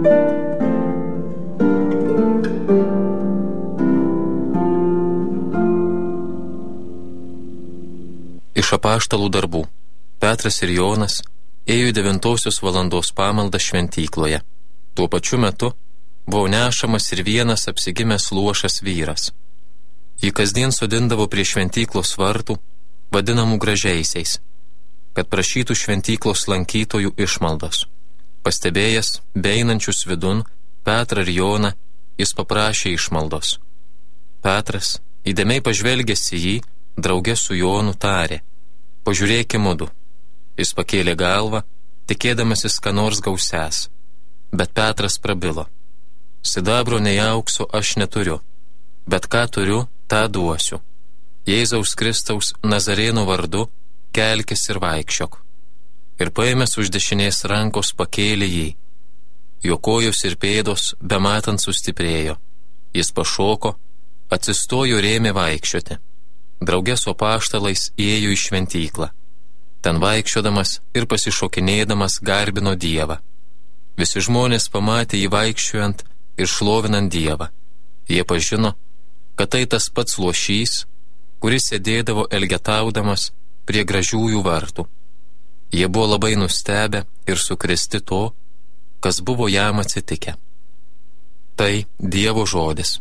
Iš apaštalų darbų. Petras ir Jonas ėjo į 9 valandos pamaldą šventykloje. Tuo pačiu metu buvo nešamas ir vienas apsigimęs luošas vyras. Jį kasdien sodindavo prie šventyklos vartų, vadinamų gražiaisiais, kad prašytų šventyklos lankytojų išmaldos. Pastebėjęs beeinančius vidun Petrą ir Joną, jis paprašė išmaldos. Petras, įdėmiai pažvelgęs į jį, drauge su Jonu tarė: pažiūrėki mudu. Jis pakėlė galvą, tikėdamasis, ką nors gausęs, bet Petras prabilo: sidabro nei aukso aš neturiu, bet ką turiu, tą duosiu. Jėzaus Kristaus Nazarėno vardu kelkis ir vaikščiok. Ir paėmęs už dešinės rankos pakėlė jį. Jo kojos ir pėdos bematant sustiprėjo. Jis pašoko, atsistojo ir ėmė vaikščioti. Drauge su apaštalais įėjo į šventyklą. Ten vaikščiodamas ir pasišokinėdamas garbino Dievą. Visi žmonės pamatė jį vaikščiojant ir šlovinant Dievą. Jie pažino, kad tai tas pats luošys, kuris sėdėdavo elgetaudamas prie gražiųjų vartų. Jie buvo labai nustebę ir sukrėsti to, kas buvo jam atsitikę. Tai Dievo žodis.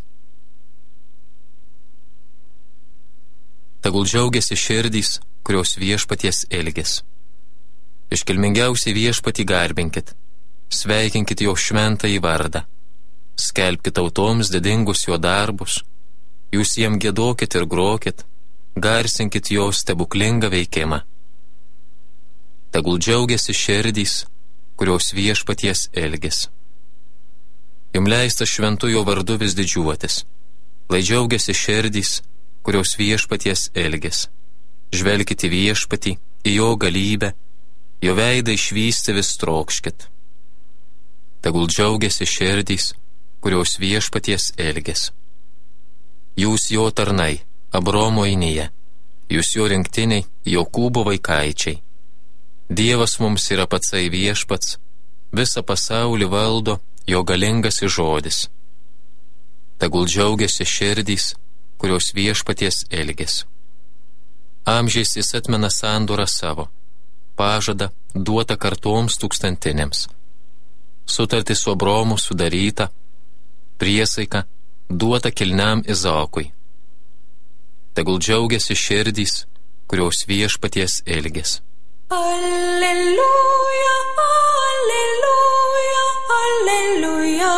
Tegul džiaugiasi širdys, kurios viešpaties ilgis. Iškilmingiausiai viešpatį garbinkit, sveikinkit jo šventąjį vardą, skelbkit tautoms didingus jo darbus, jūs jiem giedokit ir grokit, garsinkit jo stebuklingą veikimą. Tegul džiaugiasi širdys, kurios viešpaties ilgis. Jums leista šventujo vardu vis didžiuotis, lai džiaugiasi širdys, kurios viešpaties ilgis. Žvelkite viešpatį, į jo galybę, jo veidą išvysti vis trokškit. Tegul džiaugiasi širdys, kurios viešpaties ilgis. Jūs jo tarnai, Abraomo ainėje, jūs jo rinktiniai, Jokūbo vaikaičiai. Dievas mums yra patsai viešpats, visą pasaulį valdo jo galingas žodis. Tegul džiaugiasi širdys, kurios viešpaties ilgis. Amžiais jis atmena sandorą savo, pažadą duotą kartoms tūkstantinėms. Sutartį su Abraomu sudaryta, priesaika duota kilniam Izaokui. Tegul džiaugiasi širdys, kurios viešpaties ilgis. Alleluja, alleluja, alleluja,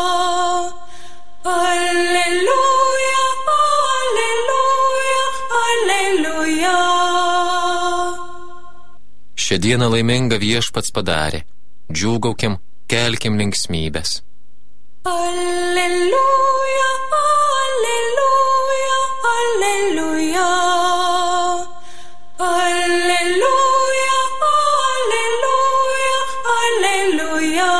alleluja, alleluja, alleluja. Šią dieną laimingą viešpats padarė, džiūgaukim, kelkim linksmybės. Alleluja, alleluja, alleluja, alleluja, alleluja, alleluja.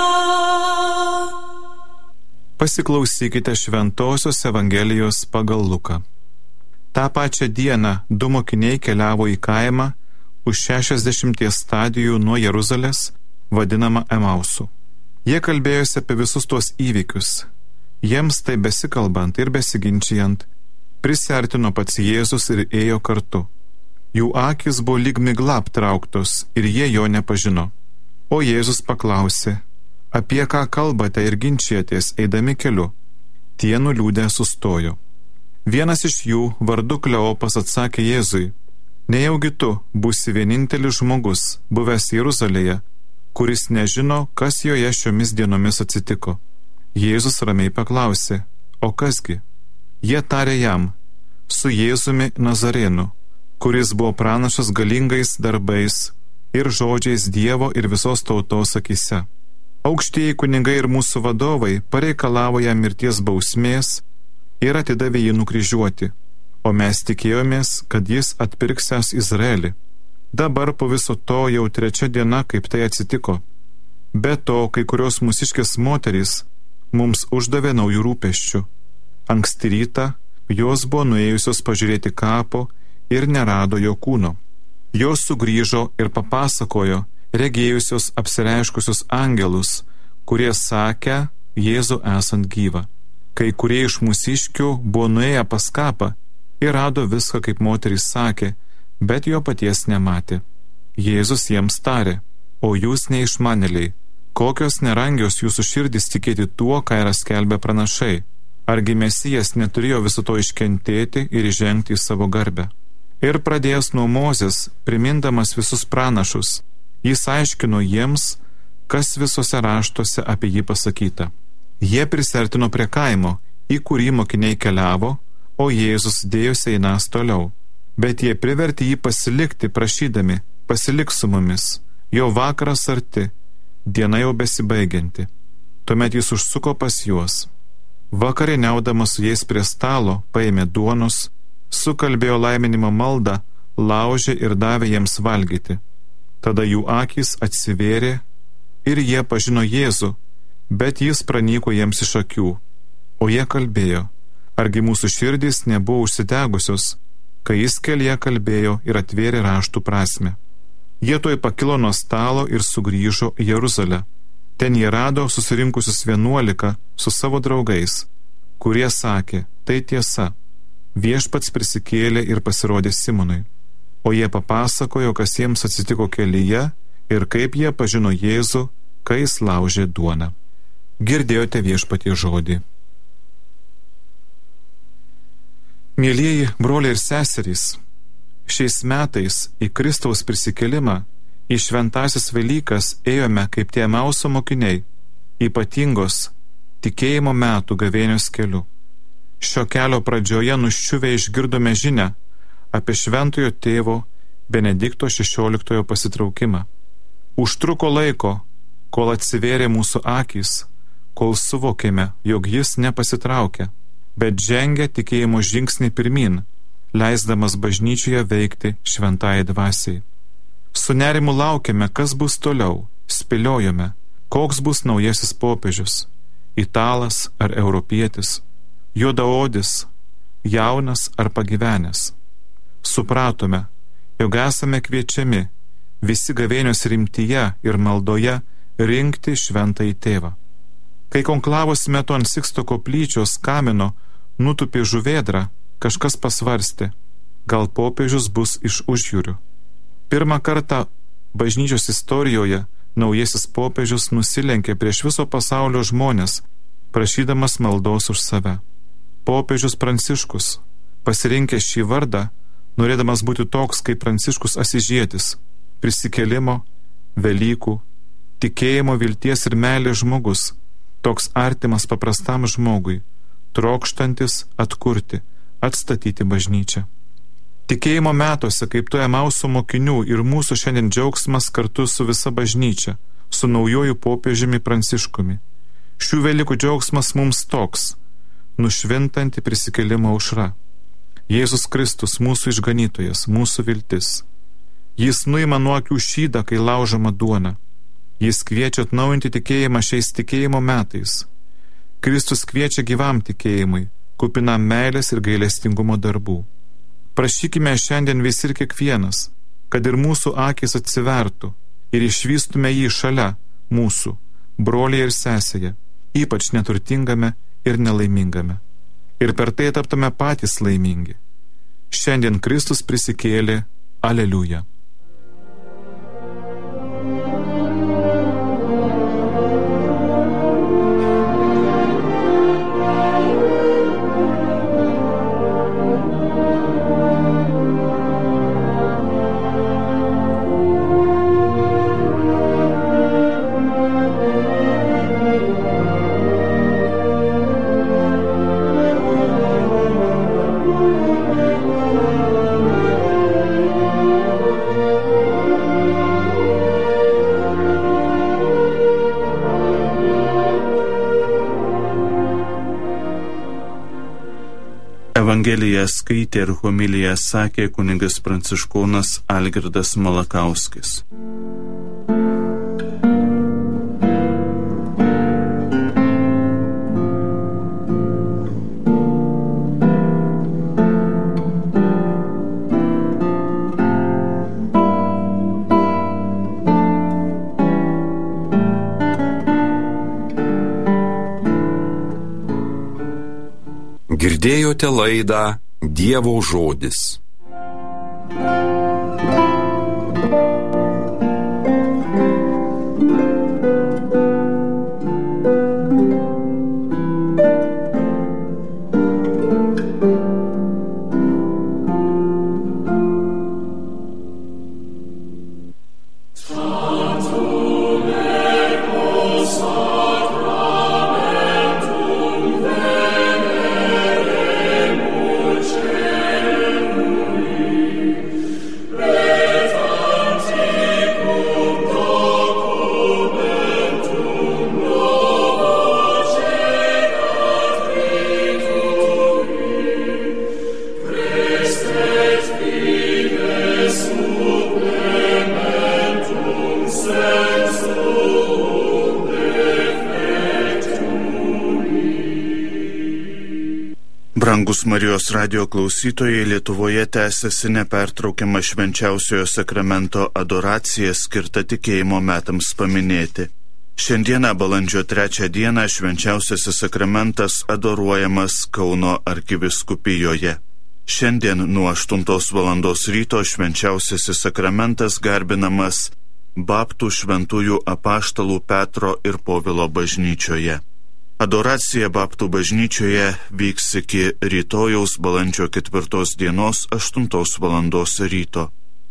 Pasiklausykite Šventosios Evangelijos pagal Luką. Ta pačią dieną 2 mokiniai keliavo į kaimą už 60 stadijų nuo Jeruzalės, vadinama Emausu. Jie kalbėjosi apie visus tuos įvykius. Jiems tai besikalbant ir besiginčijant, prisiartino pats Jėzus ir ėjo kartu. Jų akys buvo lyg migla aptrauktos ir jie jo nepažino. O Jėzus paklausė: apie ką kalbate ir ginčijatės eidami keliu? Tie nuliūdę sustojo. Vienas iš jų, vardu Kleopas, atsakė Jėzui: nejaugi tu būsi vienintelis žmogus, buvęs Jeruzalėje, kuris nežino, kas joje šiomis dienomis atsitiko. Jėzus ramiai paklausė: o kasgi? Jie tarė jam: su Jėzumi Nazarėnu, kuris buvo pranašas galingais darbais ir žodžiais Dievo ir visos tautos akyse. Aukštieji kunigai ir mūsų vadovai pareikalavo jam mirties bausmės ir atidavė jį nukryžiuoti, o mes tikėjomės, kad jis atpirksiąs Izraelį. Dabar po viso to jau 3 diena, kaip tai atsitiko. Be to, kai kurios mūsiškės moterys mums uždavė naujų rūpesčių. Anksti rytą jos buvo nuėjusios pažiūrėti kapo ir nerado jo kūno. Jos sugrįžo ir papasakojo regėjusios apsireiškusius angelus, kurie sakė Jėzų esant gyvą. Kai kurie iš mūsiškių buvo nuėję pas kapą ir rado viską, kaip moterys sakė, bet jo paties nematė. Jėzus jiems tarė: o jūs neišmanėliai, kokios nerangios jūsų širdys tikėti tuo, ką yra skelbę pranašai. Argi Mesijas neturėjo viso to iškentėti ir įžengti į savo garbę? Ir pradėjęs nuo Mozės, primindamas visus pranašus, jis aiškino jiems, kas visuose raštuose apie jį pasakyta. Jie prisertino prie kaimo, į kurį mokiniai keliavo, o Jėzus dėjosi einąs toliau. Bet jie privertė jį pasilikti, prašydami: pasilik su mumis, jau vakaras arti, diena jau besibaigianti. Tuomet jis užsuko pas juos. Vakarieniaudamas su jais prie stalo, paėmė duonos, sukalbėjo laiminimo maldą, laužė ir davė jiems valgyti. Tada jų akys atsivėrė ir jie pažino Jėzų, bet jis pranyko jiems iš akių. O jie kalbėjo: argi mūsų širdys nebuvo užsidegusios, kai jis kelyje kalbėjo ir atvėrė raštų prasmę. Jie tuoj pakilo nuo stalo ir sugrįžo į Jeruzalę. Ten jie rado susirinkusius 11 su savo draugais, kurie sakė: tai tiesa, viešpats prisikėlė ir pasirodė Simonui. O jie papasakojo, kas jiems atsitiko kelyje ir kaip jie pažino Jėzų, kai jis laužė duoną. Girdėjote viešpatie žodį. Mielieji broliai ir seserys, šiais metais į Kristaus prisikėlimą, į šventąsias Velykas ėjome kaip tie Emauso mokiniai, ypatingos tikėjimo metų gavėnios keliu. Šio kelio pradžioje nuščiuvę išgirdome žinią apie šventojo tėvo Benedikto XVI pasitraukimą. Užtruko laiko, kol atsivėrė mūsų akys, kol suvokėme, jog jis nepasitraukė, bet žengė tikėjimo žingsnį pirmin, leisdamas bažnyčioje veikti šventajai dvasiai. Su nerimu laukiame, kas bus toliau, spėliojome, koks bus naujasis popiežius, italas ar europietis, juodaodis, jaunas ar pagyvenęs. Supratome, jog esame kviečiami visi gavėnios rimtyje ir maldoje rinkti šventąjį tėvą. Kai konklavos metu ant Siksto koplyčios kamino nutupė žuvėdrą, kažkas pasvarstė: gal popiežius bus iš užjūrių. Pirmą kartą bažnyčios istorijoje naujasis popiežius nusilenkė prieš viso pasaulio žmonės, prašydamas maldos už save. Popiežius Pranciškus, pasirinkęs šį vardą, norėdamas būti toks kaip Pranciškus Asyžietis, prisikėlimo, Velykų, tikėjimo, vilties ir meilės žmogus, toks artimas paprastam žmogui, trokštantis atkurti, atstatyti bažnyčią. Tikėjimo metuose, kaip to Emauso mokinių, ir mūsų šiandien džiaugsmas kartu su visa bažnyčia, su naujoju popiežiumi Pranciškumi. Šių Velykų džiaugsmas mums toks: nušvintanti prisikėlimo aušra. Jėzus Kristus, mūsų išganytojas, mūsų viltis. Jis nuima nuo akių šydą, kai laužoma duona. Jis kviečia atnaujinti tikėjimą šiais tikėjimo metais. Kristus kviečia gyvam tikėjimui, kupinam meilės ir gailestingumo darbų. Prašykime šiandien visi ir kiekvienas, kad ir mūsų akys atsivertų ir išvystume jį šalia mūsų, broliai ir sesėje, ypač neturtingame ir nelaimingame. Ir per tai taptume patys laimingi. Šiandien Kristus prisikėlė. Aleliuja. Evangeliją skaitė ir homiliją sakė kunigas pranciškonas Algirdas Malakauskis. Girdėjote laidą Dievo žodis. Brangus Marijos radijo klausytojai, Lietuvoje tęsiasi nepertraukiama švenčiausiojo sakramento adoracija skirta tikėjimo metams paminėti. Šiandieną balandžio 3 dieną švenčiausiasis sakramentas adoruojamas Kauno arkivyskupijoje. Šiandien nuo 8 valandos ryto švenčiausiasis sakramentas garbinamas Baptų šventųjų apaštalų Petro ir Povilo bažnyčioje. Adoracija Baptų bažnyčioje vyks iki rytojaus balandžio 4 dienos 8 valandos ryto.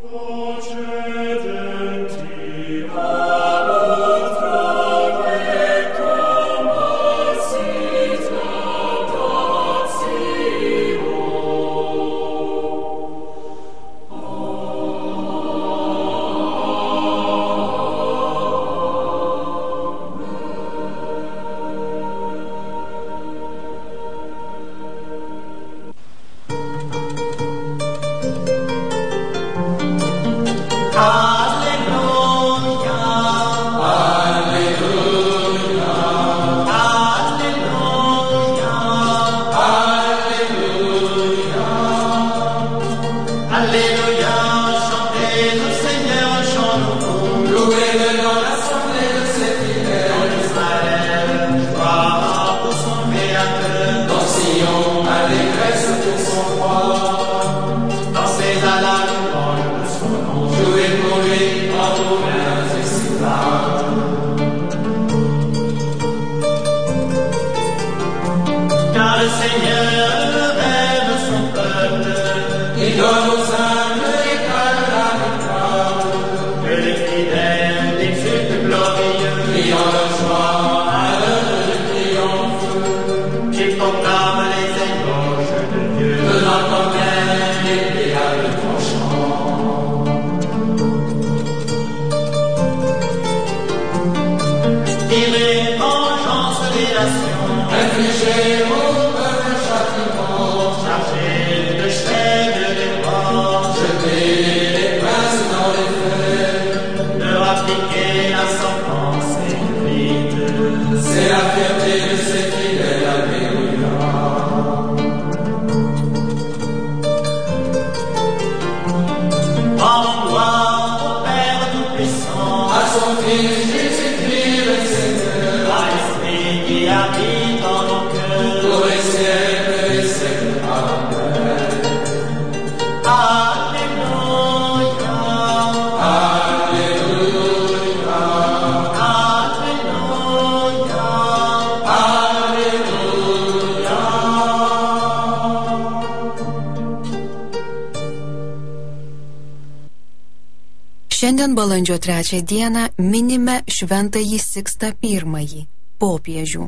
Šiandien balandžio 3 dieną minime Šventąjį Sikstą I, popiežių.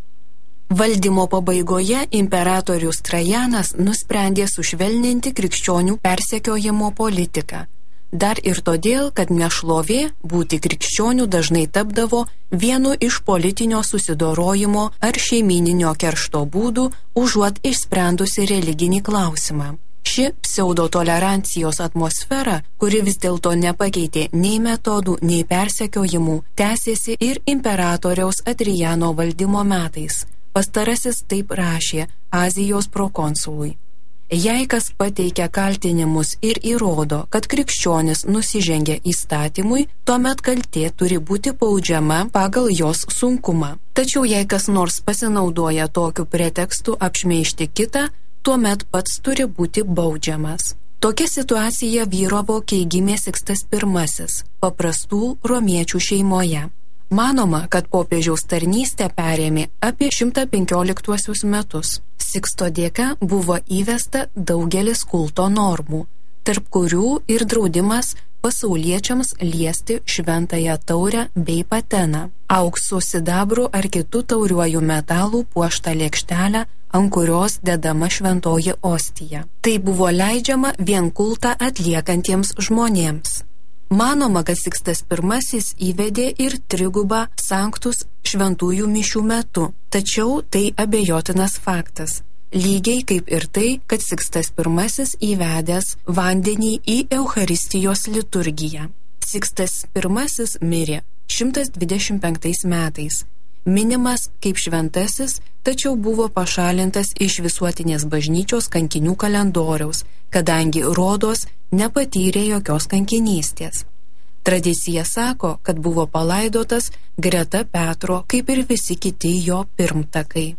Valdymo pabaigoje imperatorius Trajanas nusprendė sušvelninti krikščionių persekiojimo politiką. Dar ir todėl, kad nešlovė būti krikščionių dažnai tapdavo vienu iš politinio susidorojimo ar šeimyninio keršto būdų, užuot išsprendusi religinį klausimą. Ši pseudotolerancijos atmosfera, kuri vis dėlto nepakeitė nei metodų, nei persekiojimų, tęsėsi ir imperatoriaus Adriano valdymo metais. Pastarasis taip rašė Azijos prokonsului. Jei kas pateikia kaltinimus ir įrodo, kad krikščionis nusižengia įstatymui, tuomet kaltė turi būti baudžiama pagal jos sunkumą. Tačiau jei kas nors pasinaudoja tokiu pretekstu apšmeižti kitą, tuomet pats turi būti baudžiamas. Tokia situacija vyravo, kai gimė Sikstas I, paprastų romiečių šeimoje. Manoma, kad popiežiaus tarnystę perėmė apie 115 metus. Siksto dėka buvo įvesta daugelis kulto normų, tarp kurių ir draudimas pasauliečiams liesti šventąją taurę bei pateną, auksu, sidabru ar kitų tauriuojų metalų puoštą lėkštelę, ant kurios dedama šventoji ostija. Tai buvo leidžiama vien kultą atliekantiems žmonėms. Manoma, kad Sikstas I įvedė ir trigubą sanktus šventųjų mišių metu, tačiau tai abejotinas faktas. Lygiai kaip ir tai, kad Sikstas I įvedęs vandenį į Eucharistijos liturgiją. Sikstas I mirė 125 metais. Minimas kaip šventasis, tačiau buvo pašalintas iš visuotinės bažnyčios kankinių kalendoriaus, kadangi Rodos nepatyrė jokios kankinystės. Tradicija sako, kad buvo palaidotas greta Petro, kaip ir visi kiti jo pirmtakai.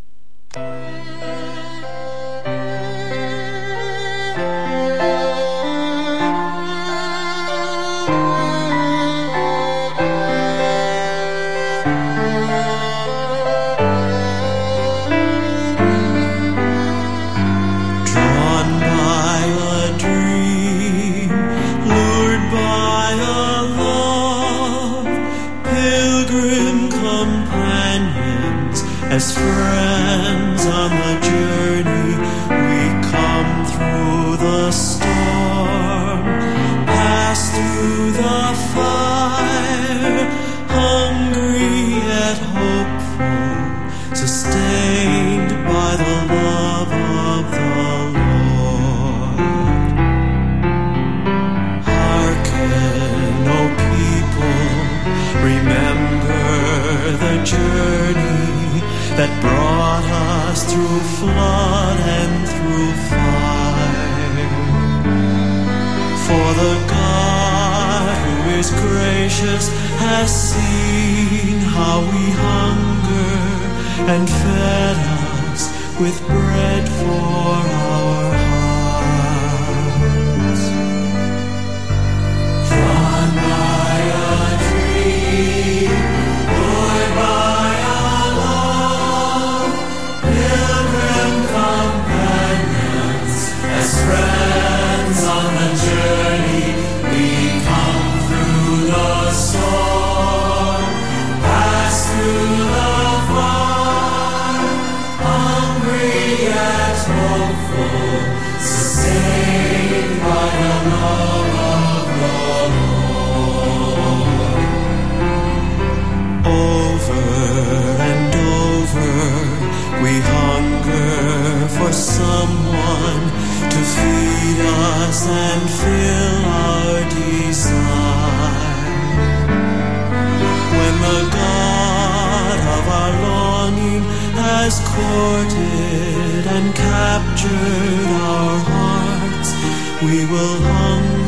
As friends on the journey, we come through the storm, pass through the fire, hungry yet hopeful, sustained by the love of the Lord. Hearken, O people, remember the journey that brought us through flood and through fire. For the God who is gracious has seen how we hunger and fed us with bread for our hearts. Drawn by a dream, lured by friends on the journey, we come through the storm, pass through the fire, hungry yet hopeful, sustained by the love of the Lord. Over and over, we hunger for someone to feed us and fill our desire. When the God of our longing has courted and captured our hearts, we will hunger